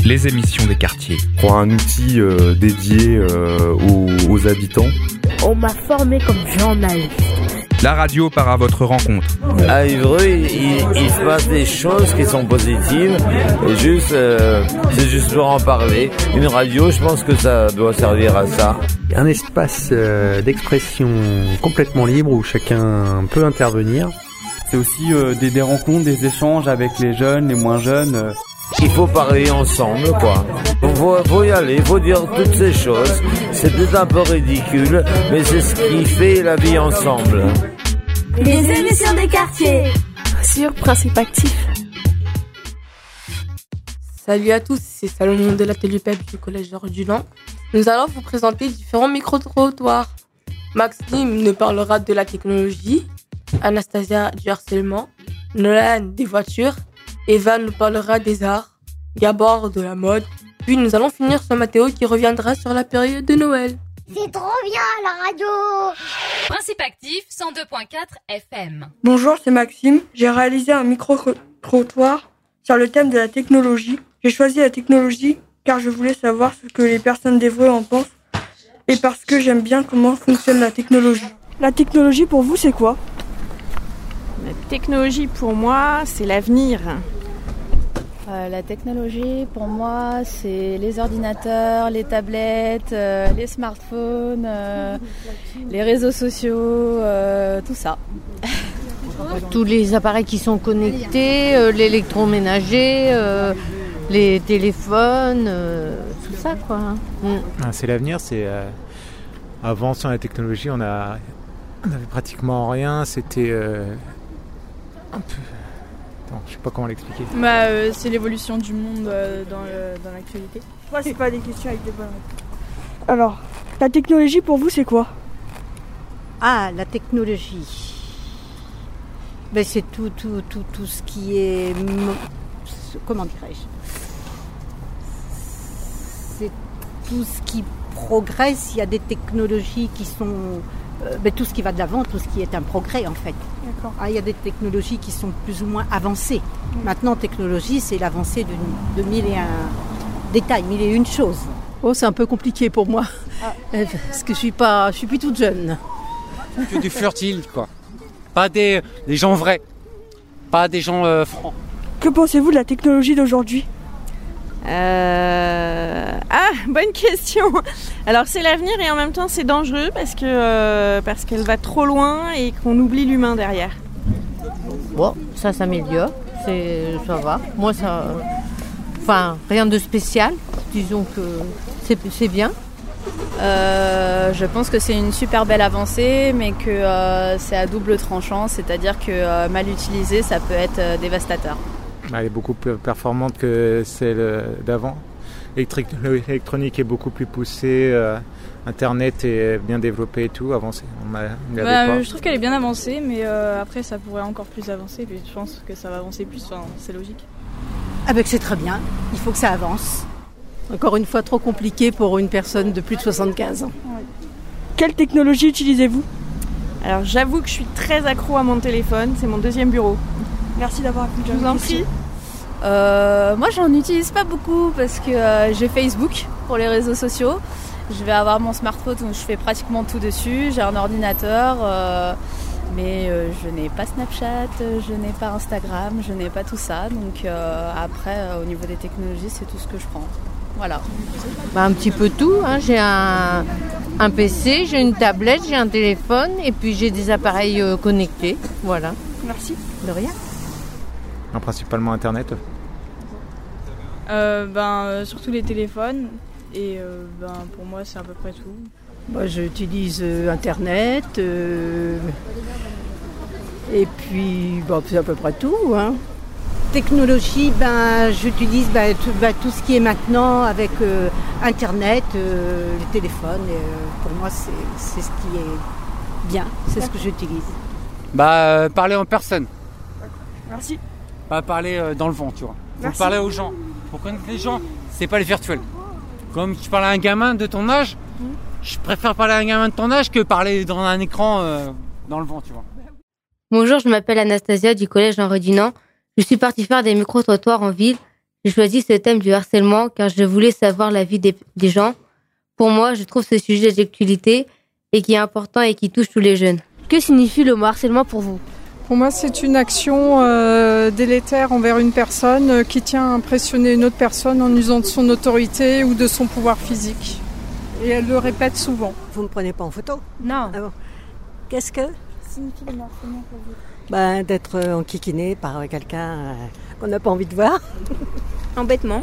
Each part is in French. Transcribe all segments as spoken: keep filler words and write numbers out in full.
les émissions des quartiers. Pour un outil euh, dédié euh, aux, aux habitants. On m'a formé comme journaliste. La radio part à votre rencontre. À Évreux, il, il se passe des choses qui sont positives. Et juste, euh, c'est juste pour en parler. Une radio, je pense que ça doit servir à ça. Un espace euh, d'expression complètement libre où chacun peut intervenir. C'est aussi euh, des, des rencontres, des échanges avec les jeunes, les moins jeunes. Euh. Il faut parler ensemble, quoi. Faut, faut y aller, faut dire toutes ces choses. C'est peut-être un peu ridicule, mais c'est ce qui fait la vie ensemble. Les émissions des quartiers sur Principe Actif. Salut à tous, c'est Salomon de l'atelier P E P du collège Jean-Redulan. Nous allons vous présenter différents micro-trottoirs. Maxime nous parlera de la technologie, Anastasia du harcèlement, Nolan des voitures, Eva nous parlera des arts, Gabor de la mode, puis nous allons finir sur Mathéo qui reviendra sur la période de Noël. C'est trop bien la radio. Principe Actif cent deux virgule quatre F M. Bonjour, c'est Maxime. J'ai réalisé un micro-trottoir sur le thème de la technologie. J'ai choisi la technologie car je voulais savoir ce que les personnes d'Évreux en pensent et parce que j'aime bien comment fonctionne la technologie. La technologie pour vous, c'est quoi ? La technologie pour moi, c'est l'avenir. Euh, la technologie pour moi, c'est les ordinateurs, les tablettes, euh, les smartphones, euh, les réseaux sociaux, euh, tout ça. Tous les appareils qui sont connectés, euh, l'électroménager, euh, les téléphones, euh, tout ça quoi. Mm. Ah, c'est l'avenir, c'est euh, avant sur la technologie, on a on avait pratiquement rien, c'était euh, un peu. Attends, je sais pas comment l'expliquer. Bah, euh, c'est l'évolution du monde euh, dans, le, dans l'actualité. Moi, c'est pas des questions avec des bonnes réponses. Alors, la technologie pour vous, c'est quoi ? Ah, la technologie. Ben, c'est tout, tout, tout, tout ce qui est. Comment dirais-je ? C'est tout ce qui progresse. Il y a des technologies qui sont. Euh, ben, tout ce qui va de l'avant, tout ce qui est un progrès en fait. D'accord. Ah, il y a des technologies qui sont plus ou moins avancées. Mmh. Maintenant, technologie, c'est l'avancée de, de mille et un détails, mille et une choses. Oh, c'est un peu compliqué pour moi, ah. parce que je suis pas, je suis plus toute jeune. Que du fertile, quoi. Pas des, des gens vrais, pas des gens euh, francs. Que pensez-vous de la technologie d'aujourd'hui ? Euh... Ah, bonne question. Alors c'est l'avenir et en même temps c'est dangereux parce que euh, parce qu'elle va trop loin et qu'on oublie l'humain derrière. Bon, ça s'améliore, c'est ça va. Moi ça, enfin rien de spécial. Disons que c'est c'est bien. Euh, je pense que c'est une super belle avancée, mais que euh, c'est à double tranchant, c'est-à-dire que euh, mal utilisé, ça peut être euh, dévastateur. Elle est beaucoup plus performante que celle d'avant. L'électronique est beaucoup plus poussée, euh, Internet est bien développé et tout. Avant, on a, on bah, pas. Je trouve qu'elle est bien avancée, mais euh, après, ça pourrait encore plus avancer. Puis je pense que ça va avancer plus, enfin, c'est logique. Ah ben, c'est très bien, il faut que ça avance. Encore une fois, trop compliqué pour une personne de plus de soixante-quinze ans. Ouais. Quelle technologie utilisez-vous ? Alors, j'avoue que je suis très accro à mon téléphone, c'est mon deuxième bureau. Merci d'avoir répondu. Je vous en prie. Euh, moi, j'en utilise pas beaucoup parce que euh, j'ai Facebook pour les réseaux sociaux. Je vais avoir mon smartphone où je fais pratiquement tout dessus. J'ai un ordinateur, euh, mais euh, je n'ai pas Snapchat, je n'ai pas Instagram, je n'ai pas tout ça. Donc euh, après, euh, au niveau des technologies, c'est tout ce que je prends. Voilà. Bah, un petit peu tout. Hein. J'ai un, un P C, j'ai une tablette, j'ai un téléphone et puis j'ai des appareils euh, connectés. Voilà. Merci. De rien. Principalement Internet. euh, ben, euh, Surtout les téléphones. Et euh, ben, pour moi, c'est à peu près tout. Moi, j'utilise euh, Internet. Euh, et puis, bon, c'est à peu près tout. Hein. Technologie, ben, j'utilise ben, tout, ben, tout ce qui est maintenant avec euh, Internet, euh, les téléphones. Et, euh, pour moi, c'est, c'est ce qui est bien. C'est ce que j'utilise. Bah, euh, parler en personne. Merci. Pas parler euh, dans le vent, tu vois. Faut Merci. Parler aux gens. Pour connaître les gens, c'est pas le virtuel. Comme tu parles à un gamin de ton âge, mmh. je préfère parler à un gamin de ton âge que parler dans un écran euh, dans le vent, tu vois. Bonjour, je m'appelle Anastasia du collège Jean-Redulan. Je suis partie faire des micro-trottoirs en ville. J'ai choisi ce thème du harcèlement car je voulais savoir l'avis des, des gens. Pour moi, je trouve ce sujet d'actualité et qui est important et qui touche tous les jeunes. Que signifie le mot harcèlement pour vous ? Pour moi, c'est une action euh, délétère envers une personne euh, qui tient à impressionner une autre personne en usant de son autorité ou de son pouvoir physique. Et elle le répète souvent. Vous ne me prenez pas en photo ? Non. Ah bon. Qu'est-ce que signifie le mot harcèlement pour vous ? Ben, d'être enquiquiné par quelqu'un euh, qu'on n'a pas envie de voir. Embêtement.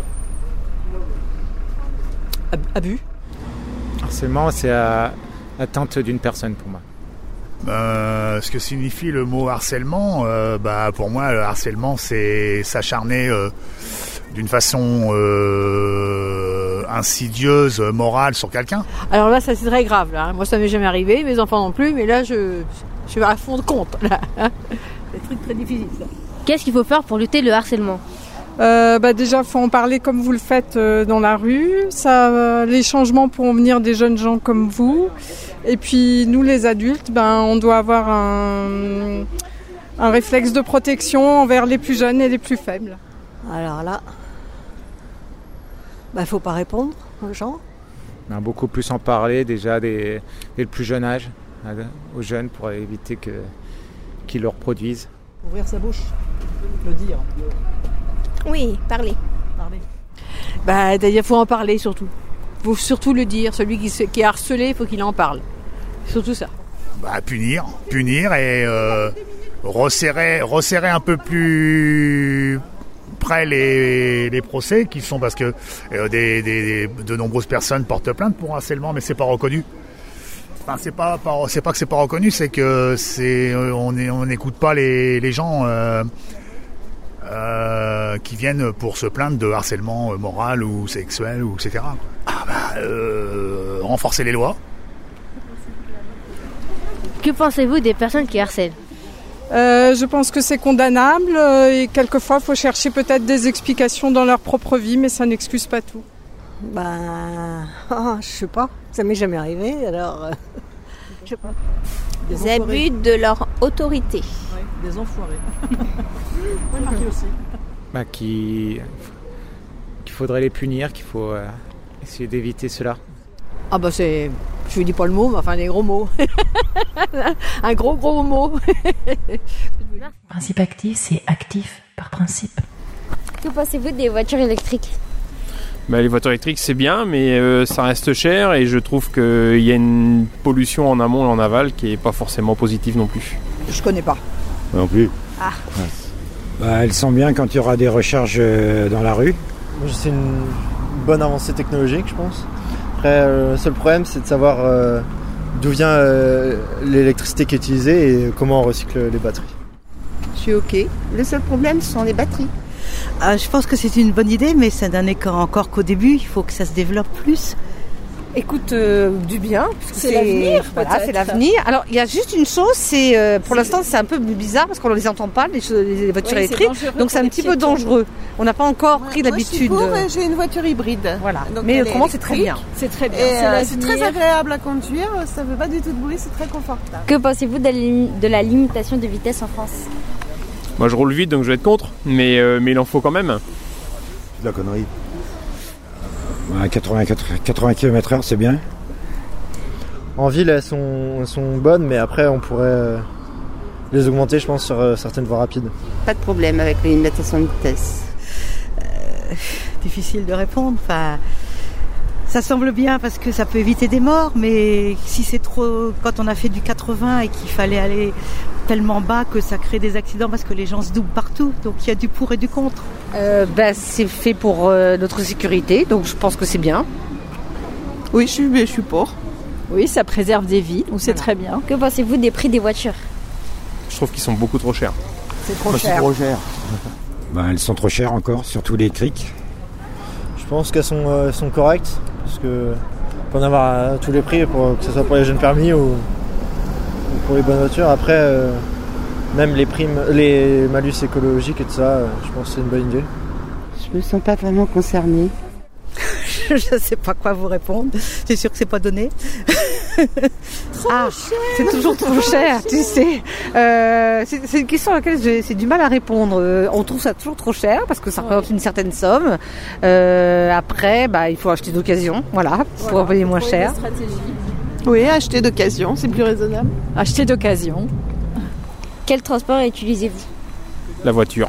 Ab- abus. Harcèlement, c'est euh, atteinte d'une personne pour moi. Euh, ce que signifie le mot harcèlement, euh, bah, pour moi, le harcèlement, c'est s'acharner euh, d'une façon euh, insidieuse, morale sur quelqu'un. Alors là, ça c'est très grave. Là. Moi, ça m'est jamais arrivé, mes enfants non plus, mais là, je, je suis à fond de compte. Là. C'est un truc très difficile. Ça. Qu'est-ce qu'il faut faire pour lutter le harcèlement ? Euh, bah déjà, il faut en parler comme vous le faites euh, dans la rue. Ça, euh, les changements pourront venir des jeunes gens comme vous. Et puis, nous, les adultes, ben, on doit avoir un, un réflexe de protection envers les plus jeunes et les plus faibles. Alors là, il ben, ne faut pas répondre aux gens. Ben, beaucoup plus en parler déjà dès, dès le plus jeune âge, aux jeunes, pour éviter que, qu'ils le reproduisent. Ouvrir sa bouche, le dire. Oui, parler. Parler. Bah, il faut en parler surtout. Il faut surtout le dire. Celui qui, qui est harcelé, il faut qu'il en parle. Surtout ça. Bah, punir, punir et euh, resserrer, resserrer un peu plus près les, les procès qui sont parce que euh, des, des, de nombreuses personnes portent plainte pour harcèlement, mais c'est pas reconnu. Enfin, c'est pas, pas c'est pas que c'est pas reconnu, c'est que c'est on est, on n'écoute pas les, les gens. Euh, Euh, qui viennent pour se plaindre de harcèlement moral ou sexuel ou et cetera. Ah bah, euh, renforcer les lois. Que pensez-vous des personnes qui harcèlent ? euh, Je pense que c'est condamnable et quelquefois il faut chercher peut-être des explications dans leur propre vie, mais ça n'excuse pas tout. Ben, oh, je sais pas, ça m'est jamais arrivé, alors... Euh, je sais pas. Des abus de leur autorité. Ouais, des enfoirés. Oui, marqué aussi. Bah, qui, qu'il faudrait les punir, qu'il faut euh, essayer d'éviter cela. Ah bah c'est, je ne dis pas le mot, mais enfin des gros mots. Un gros gros mot. Principe actif, c'est actif par principe. Que pensez-vous des voitures électriques ? Bah, les voitures électriques c'est bien, mais euh, ça reste cher et je trouve qu'il y a une pollution en amont et en aval qui n'est pas forcément positive non plus. Je connais pas. Non plus. Ah. Ouais. Bah, elles sont bien quand il y aura des recharges dans la rue. C'est une bonne avancée technologique, je pense. Après, euh, le seul problème, c'est de savoir euh, d'où vient euh, l'électricité qui est utilisée et comment on recycle les batteries. Je suis OK. Le seul problème, ce sont les batteries. Ah, je pense que c'est une bonne idée, mais ça n'en est encore qu'au début. Il faut que ça se développe plus. Écoute, euh, du bien. C'est l'avenir, Voilà, peut-être. c'est l'avenir. Alors, il y a juste une chose, c'est euh, pour l'instant, c'est un peu bizarre parce qu'on ne les entend pas, les, les voitures Oui, électriques. c'est Donc, c'est un petit peu dangereux. On n'a pas encore pris Moi, l'habitude. je suis pour, de... j'ai une voiture hybride. Voilà. Donc, mais autrement, c'est très bien. C'est très bien. Et, C'est, euh, c'est très agréable à conduire. Ça ne fait pas du tout de bruit, c'est très confortable. Que pensez-vous de la, lim- de la limitation de vitesse en France ? Moi je roule vite donc je vais être contre, mais, euh, mais il en faut quand même. C'est de la connerie. Ouais, quatre-vingts kilomètres heure, c'est bien. En ville, elles sont, elles sont bonnes, mais après, on pourrait euh, les augmenter, je pense, sur euh, certaines voies rapides. Pas de problème avec les limitations de vitesse. Euh, difficile de répondre. Enfin, ça semble bien parce que ça peut éviter des morts, mais si c'est trop, quand on a fait du quatre-vingts et qu'il fallait aller tellement bas que ça crée des accidents parce que les gens se doublent partout. Donc il y a du pour et du contre. Euh, bah, c'est fait pour euh, notre sécurité, donc je pense que c'est bien. Oui, je suis, je suis pour. Oui, ça préserve des vies, donc c'est voilà. Très bien. Que pensez-vous des prix des voitures ? Je trouve qu'ils sont beaucoup trop chers. C'est trop bah, cher. C'est trop cher. Ben, elles sont trop chères encore, surtout électriques. Je pense qu'elles sont, euh, sont correctes, parce que faut en avoir à tous les prix, pour, que ce soit pour les jeunes permis ou, ou pour les bonnes voitures. Après, euh, même les primes, les malus écologiques et tout ça, euh, je pense que c'est une bonne idée. Je me sens pas vraiment concernée. Je ne sais pas quoi vous répondre. C'est sûr que c'est pas donné. trop Ah, cher. c'est toujours trop cher, tu sais. Euh, c'est, c'est une question à laquelle j'ai, c'est du mal à répondre. Euh, on trouve ça toujours trop cher parce que ça représente une certaine somme. Euh, après, bah, il faut acheter d'occasion, voilà, pour Voilà, payer moins trouver cher. des stratégies. Oui, acheter d'occasion, c'est plus raisonnable. Acheter d'occasion. Quel transport utilisez-vous? La voiture.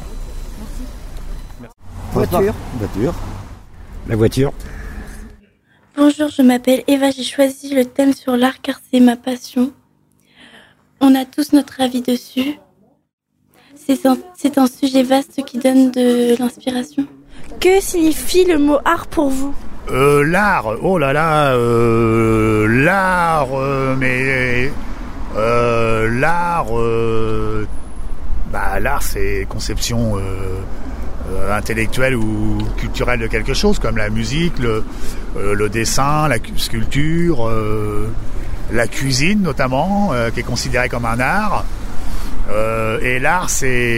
Voiture. Voiture. La voiture. Bonjour, je m'appelle Eva, j'ai choisi le thème sur l'art car c'est ma passion. On a tous notre avis dessus. C'est un, c'est un sujet vaste qui donne de l'inspiration. Que signifie le mot art pour vous? Euh, l'art, oh là là, euh, l'art, euh, mais euh, l'art, euh, bah l'art c'est conception euh, euh, intellectuelle ou culturelle de quelque chose, comme la musique, le, euh, le dessin, la sculpture, euh, la cuisine notamment, euh, qui est considérée comme un art. Euh, et l'art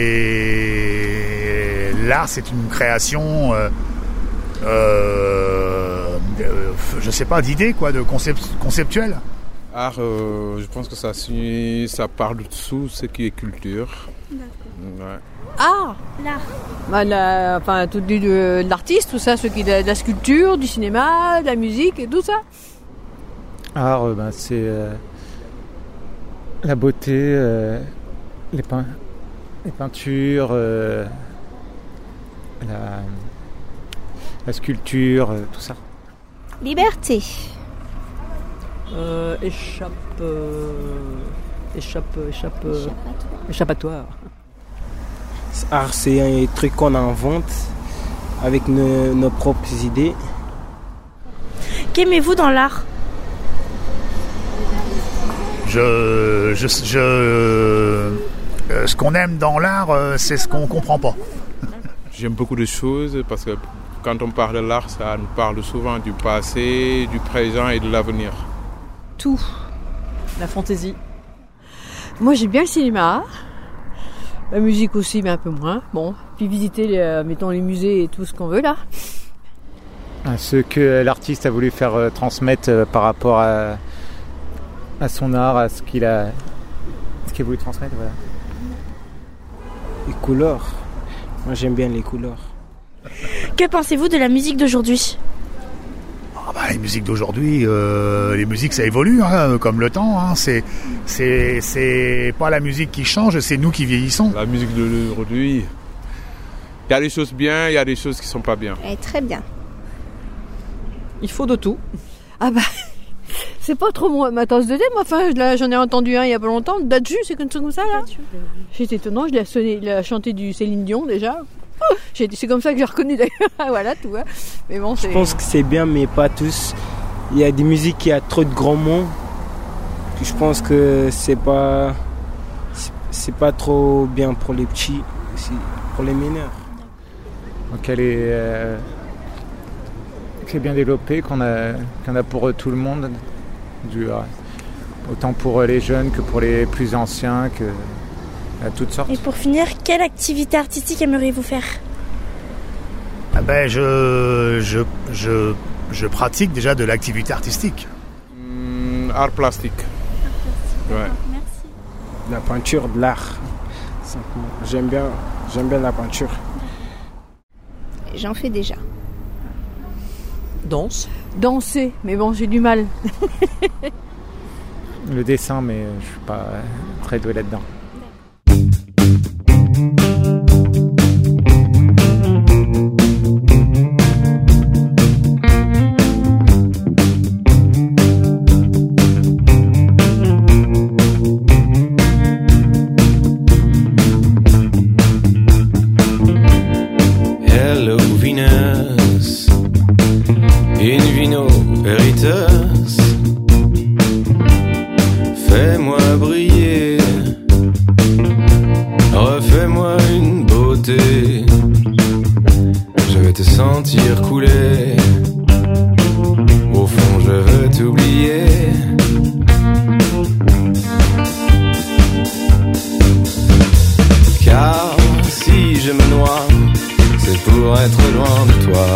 c'est l'art c'est une création. Euh, Euh, euh, je sais pas, d'idées quoi, de concept, conceptuelles. Art, euh, je pense que ça, ça parle de tout ce qui est culture. Ouais. Ah, l'art. Bah, la, enfin, tout de, de, de l'artiste, tout ça, ceux qui de, de la sculpture, du cinéma, de la musique et tout ça. Art, euh, ben, c'est euh, la beauté, euh, les, pein- les peintures, euh, la, la sculpture, euh, tout ça. Liberté. Euh, échappe, euh, échappe, échappe, euh, échappatoire. Art, c'est un truc qu'on invente avec nos, nos propres idées. Qu'aimez-vous dans l'art? Je, je, je, euh, ce qu'on aime dans l'art, euh, c'est ce qu'on comprend pas. J'aime beaucoup de choses parce que quand on parle de l'art, ça nous parle souvent du passé, du présent et de l'avenir. Tout. La fantaisie. Moi, j'aime bien le cinéma. La musique aussi, mais un peu moins. Bon, puis visiter, les, euh, mettons, les musées et tout ce qu'on veut, là. Ce que l'artiste a voulu faire euh, transmettre euh, par rapport à, à son art, à ce qu'il a, ce qu'il a voulu transmettre, voilà. Les couleurs. Moi, j'aime bien les couleurs. Que pensez-vous de la musique d'aujourd'hui? Ah bah, les musiques d'aujourd'hui, euh, les musiques ça évolue, hein, comme le temps. Hein. C'est, c'est, c'est pas la musique qui change, c'est nous qui vieillissons. La musique d'aujourd'hui, il y a des choses bien, il y a des choses qui sont pas bien. Eh, très bien. Il faut de tout. Ah bah, c'est pas trop moi, ma tasse de thé, moi. Enfin, là, j'en ai entendu un il y a pas longtemps. Dadju, c'est comme ça, là. J'étais étonnant, je l'ai sonné, il a chanté du Céline Dion déjà. J'ai, c'est comme ça que j'ai reconnu d'ailleurs. Voilà, tout. Hein. Mais bon, c'est... Je pense que c'est bien, mais pas tous. Il y a des musiques qui a trop de grands mots. Je pense que c'est pas, c'est, c'est pas trop bien pour les petits, aussi, pour les mineurs. Donc elle est, euh, qui est bien développée, qu'on a, qu'on a pour tout le monde, du, euh, autant pour les jeunes que pour les plus anciens, que à toutes sortes. Et pour finir, quelle activité artistique aimeriez-vous faire? Ah ben, je, je, je, je pratique déjà de l'activité artistique. Mmh, art plastique. Ouais. Merci. La peinture, de l'art. Simplement. J'aime bien, j'aime bien la peinture. J'en fais déjà. Danse. Danser, mais bon, j'ai du mal. Le dessin, mais je suis pas très doué là-dedans. Hello Venus, in vino veritas, fais-moi briller, refais-moi une beauté, je vais te sentir couler, au fond je veux t'oublier. Car si je me noie, c'est pour être loin de toi.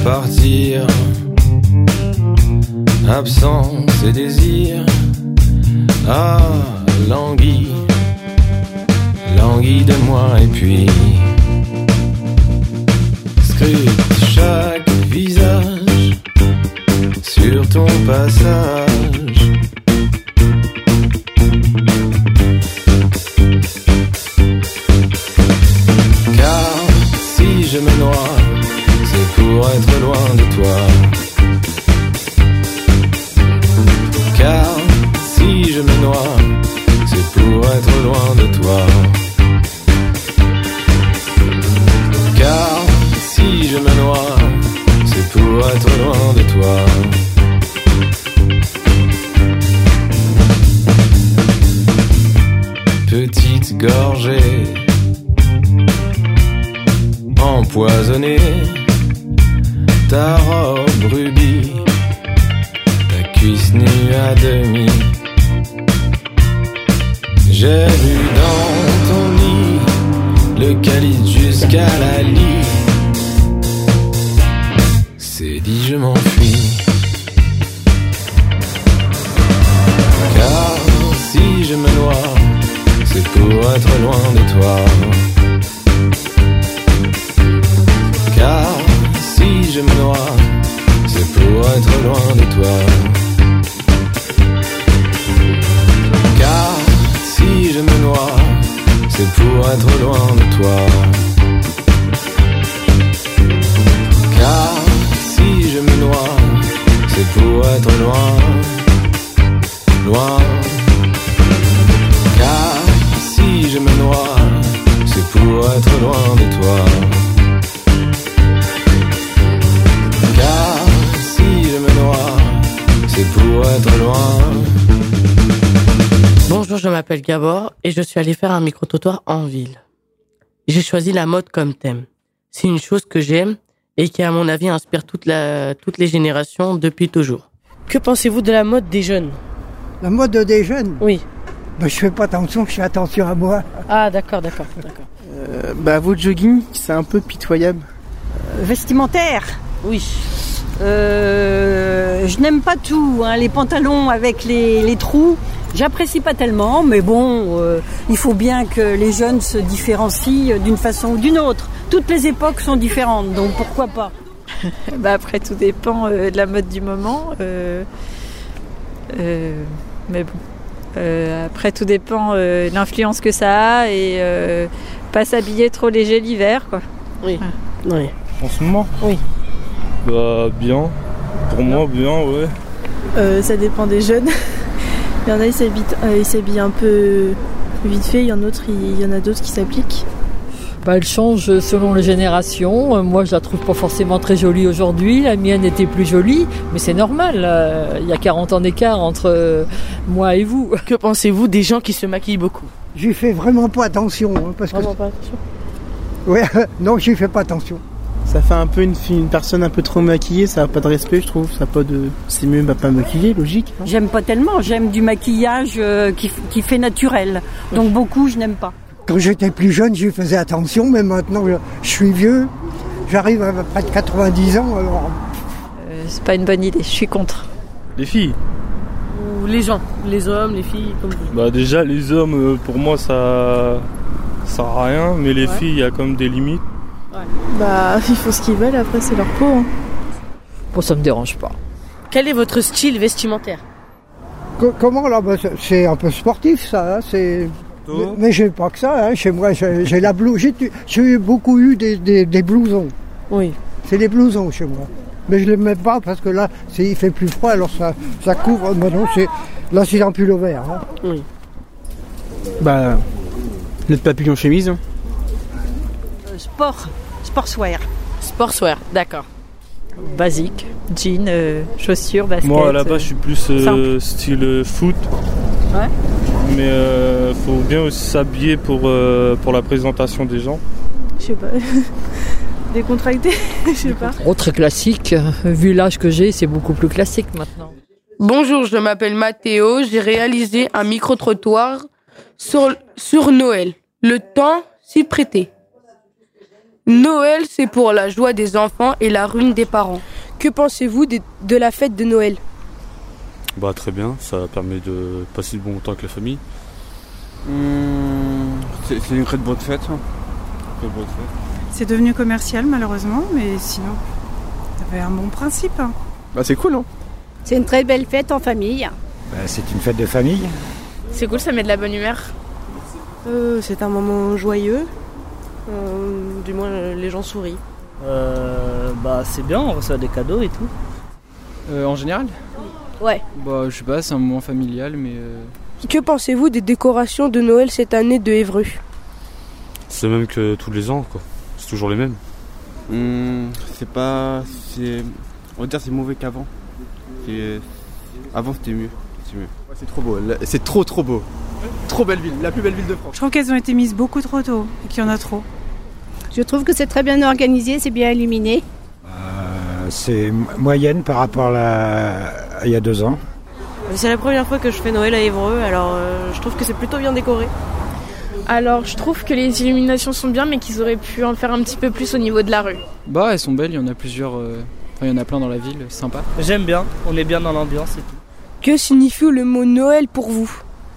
partir. Absence et désir. Ah, languis, languis de moi et puis scrute chaque visage sur ton passage. Car si je me noie, c'est pour être loin de toi. Car si je me noie, c'est pour être loin de toi. Car si je me noie, c'est pour être loin de toi. Petite gorgée empoisonnée, ta robe rubis, ta cuisse nue à demi. J'ai vu dans ton lit le calice jusqu'à la lie. C'est dit, je m'enfuis. Car si je me noie, c'est pour être loin de toi. Car si je me noie, c'est pour être loin de toi. Car si je me noie, c'est pour être loin de toi. Car si je me noie, c'est pour être loin, loin. Car si je me noie, c'est pour être loin de toi. Car si je me noie, c'est pour être loin. Bonjour, je m'appelle Gabor et je suis allé faire un micro-trottoir en ville. J'ai choisi la mode comme thème. C'est une chose que j'aime et qui, à mon avis, inspire toute la, toutes les générations depuis toujours. Que pensez-vous de la mode des jeunes ? La mode des jeunes ? Oui. Ben, je fais pas attention, je fais attention à moi. Ah, d'accord, d'accord, d'accord. Euh, bah, votre jogging, c'est un peu pitoyable. Euh, vestimentaire ? Oui. Euh, je n'aime pas tout, hein, les pantalons avec les, les trous, j'apprécie pas tellement, mais bon, euh, il faut bien que les jeunes se différencient d'une façon ou d'une autre. Toutes les époques sont différentes, donc pourquoi pas ? Bah après, tout dépend euh, de la mode du moment. Euh, euh, mais bon, euh, après, tout dépend euh, de l'influence que ça a et euh, pas s'habiller trop léger l'hiver, quoi. Oui, ah. oui. En ce moment ? Oui. Bah bien, pour moi bien, ouais. Euh, ça dépend des jeunes. Il y en a, ils s'habillent, euh, ils s'habillent un peu vite fait, il y en a d'autres, il y en a d'autres qui s'appliquent. Bah, elle change selon les générations. Moi, je la trouve pas forcément très jolie aujourd'hui. La mienne était plus jolie, mais c'est normal. Euh, il y a quarante ans d'écart entre euh, moi et vous. Que pensez-vous des gens qui se maquillent beaucoup ? J'y fais vraiment pas attention. Hein, parce vraiment que... pas attention ? Ouais, non, j'y fais pas attention. Ça fait un peu une, une personne un peu trop maquillée, ça n'a pas de respect, je trouve. Ça a pas de... C'est mieux bah, pas maquiller, logique. Hein. J'aime pas tellement, j'aime du maquillage euh, qui, qui fait naturel. Donc beaucoup, je n'aime pas. Quand j'étais plus jeune, j'y faisais attention, mais maintenant, je suis vieux. J'arrive à près de quatre-vingt-dix ans, alors... Euh, c'est pas une bonne idée, je suis contre. Les filles ? Ou les gens, les hommes, les filles, comme vous. Bah déjà, les hommes, pour moi, ça... ça sert à rien, mais les ouais. filles, il y a quand même des limites. Ouais. Bah, ils font ce qu'ils veulent, après c'est leur peau. Hein. Bon, ça me dérange pas. Quel est votre style vestimentaire ? Co- Comment là bah, c'est un peu sportif ça, hein, c'est... Mais, mais j'ai pas que ça, hein. Chez moi j'ai, j'ai la blouse, j'ai, j'ai beaucoup eu des, des, des blousons. Oui. C'est des blousons chez moi. Mais je les mets pas parce que là c'est, il fait plus froid alors ça, ça couvre. Maintenant, c'est, là c'est un pull vert. Hein. Oui. Bah, le papillon chemise. Hein. Euh, sport, sportswear. Sportswear, d'accord. Basique, jean, euh, chaussures, basket. Moi là-bas je suis plus euh, style euh, foot. Ouais. Mais euh, faut bien aussi s'habiller pour, euh, pour la présentation des gens. Je sais pas. Décontracté, je sais pas. Oh, très classique. Vu l'âge que j'ai, c'est beaucoup plus classique maintenant. Bonjour, je m'appelle Mathéo. J'ai réalisé un micro-trottoir sur, sur Noël. Le temps s'y prêtait. Noël, c'est pour la joie des enfants et la ruine des parents. Que pensez-vous de, de la fête de Noël? Bah très bien, ça permet de passer du bon temps avec la famille. Mmh, c'est, c'est une très bonne fête. Hein. Très bonne fête. C'est devenu commercial malheureusement, mais sinon, ça avait un bon principe. Hein. Bah c'est cool, hein. C'est une très belle fête en famille. Bah, c'est une fête de famille. C'est cool, ça met de la bonne humeur. Euh, c'est un moment joyeux. Euh, du moins, les gens sourient. Euh, bah c'est bien, on reçoit des cadeaux et tout. Euh, en général? Ouais. Bah je sais pas, c'est un moment familial, mais... Euh... Que pensez-vous des décorations de Noël cette année de Évreux? C'est le même que tous les ans, quoi. C'est toujours les mêmes. Mmh, c'est pas... C'est... On va dire c'est mauvais qu'avant. C'est... Avant c'était mieux. C'est mieux. Ouais, c'est trop beau, c'est trop trop beau. Trop belle ville, la plus belle ville de France. Je trouve qu'elles ont été mises beaucoup trop tôt et qu'il y en a trop. Je trouve que c'est très bien organisé, c'est bien illuminé. Euh, c'est moyenne par rapport à, la... à il y a deux ans. C'est la première fois que je fais Noël à Évreux, alors euh, je trouve que c'est plutôt bien décoré. Alors je trouve que les illuminations sont bien, mais qu'ils auraient pu en faire un petit peu plus au niveau de la rue. Bah elles sont belles, il y en a plusieurs, euh... enfin il y en a plein dans la ville, c'est sympa. J'aime bien, on est bien dans l'ambiance et tout. Que signifie le mot Noël pour vous?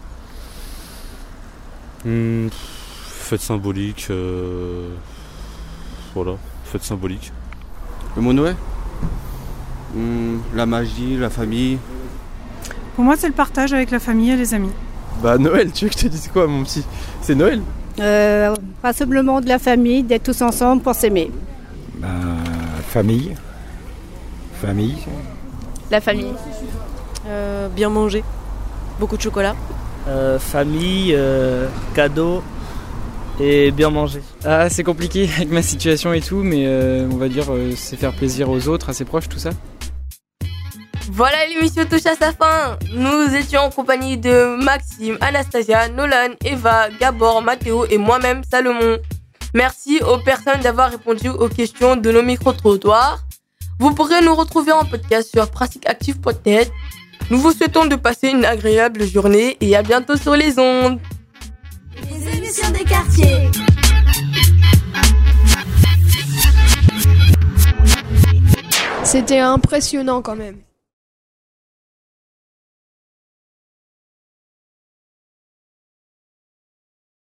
Mmh, fête symbolique, euh... voilà, fête symbolique. Le mot Noël mmh, la magie, la famille. Pour moi, c'est le partage avec la famille et les amis. Bah Noël, tu veux que je te dise quoi mon petit? C'est Noël. Euh, rassemblement de la famille, d'être tous ensemble pour s'aimer. Bah, famille. Famille. La famille. Euh, bien manger. Beaucoup de chocolat. Euh, famille, euh, cadeaux et bien manger. Ah c'est compliqué avec ma situation et tout, mais euh, on va dire euh, c'est faire plaisir aux autres, à ses proches, tout ça. Voilà, l'émission touche à sa fin. Nous étions en compagnie de Maxime, Anastasia, Nolan, Eva, Gabor, Mathéo et moi-même Salomon. Merci aux personnes d'avoir répondu aux questions de nos micro-trottoirs. Vous pourrez nous retrouver en podcast sur pratique active point net. Nous vous souhaitons de passer une agréable journée et à bientôt sur les ondes. Les émissions des quartiers. C'était impressionnant quand même.